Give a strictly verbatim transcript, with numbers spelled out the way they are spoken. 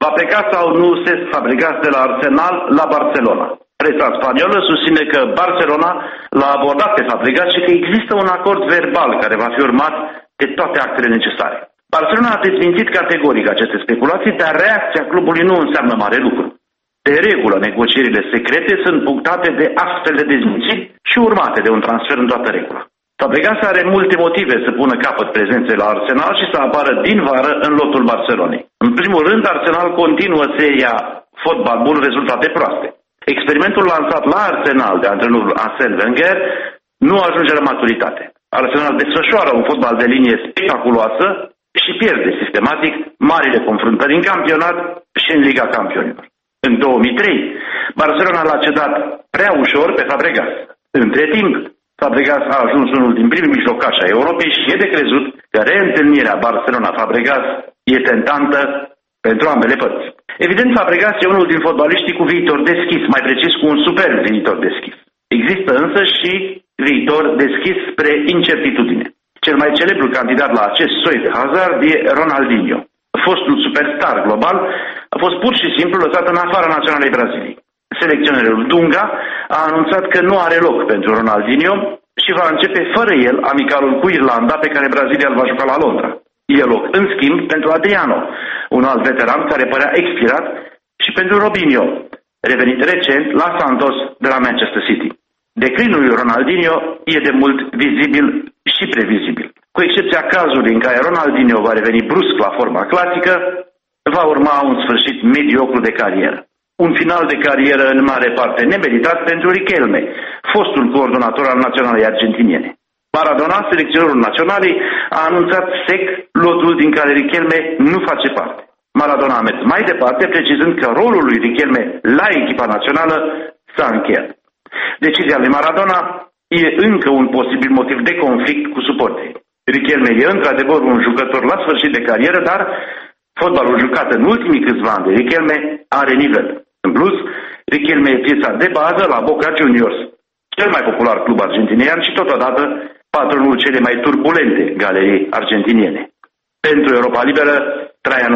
Va pleca sau nu Cesc Fabregas de la Arsenal la Barcelona. Presa spaniolă susține că Barcelona l-a abordat pe Fabregas și că există un acord verbal care va fi urmat de toate actele necesare. Barcelona a dezmințit categoric aceste speculații, dar reacția clubului nu înseamnă mare lucru. De regulă, negocierile secrete sunt punctate de astfel de dezmințiri și urmate de un transfer în toată regula. Fabregas are multe motive să pună capăt prezenței la Arsenal și să apară din vară în lotul Barcelonei. În primul rând, Arsenal continuă seria fotbal bun, rezultate proaste. Experimentul lansat la Arsenal de antrenorul Arsène Wenger nu ajunge la maturitate. Arsenal desfășoară un fotbal de linie spectaculoasă și pierde sistematic marile confruntări în campionat și în Liga Campionilor. În două mii trei, Barcelona l-a cedat prea ușor pe Fabregas. Între timp, Fabregas a ajuns unul din primii mijlocași ai Europei și e de crezut că reîntâlnirea Barcelona-Fabregas e tentantă pentru ambele părți. Evident, Fabregas e unul din fotbaliștii cu viitor deschis, mai precis cu un super viitor deschis. Există însă și viitor deschis spre incertitudine. Cel mai celebru candidat la acest soi de hazard e Ronaldinho. Fostul superstar global a fost pur și simplu lăsat în afara naționalei Braziliei. Selecționerul Dunga a anunțat că nu are loc pentru Ronaldinho și va începe fără el amicalul cu Irlanda pe care Brazilia îl va juca la Londra. E loc, în schimb, pentru Adriano, un alt veteran care părea expirat, și pentru Robinho, revenit recent la Santos de la Manchester City. Declinul lui Ronaldinho e de mult vizibil și previzibil. Cu excepția cazului în care Ronaldinho va reveni brusc la forma clasică, va urma un sfârșit mediocru de carieră. Un final de carieră în mare parte nemeritat pentru Riquelme, fostul coordonator al naționalei argentiniene. Maradona, selecționerul naționalei, a anunțat sec lotul din care Riquelme nu face parte. Maradona a mers mai departe, precizând că rolul lui Riquelme la echipa națională s-a încheiat. Decizia lui Maradona e încă un posibil motiv de conflict cu suporterii. Riquelme e într-adevăr un jucător la sfârșit de carieră, dar fotbalul jucat în ultimii câțiva ani de Riquelme are nivel. În plus, Riquelme e piesa de bază la Boca Juniors, cel mai popular club argentinian și totodată patronul cele mai turbulente galerii argentiniene. Pentru Europa Liberă, Traian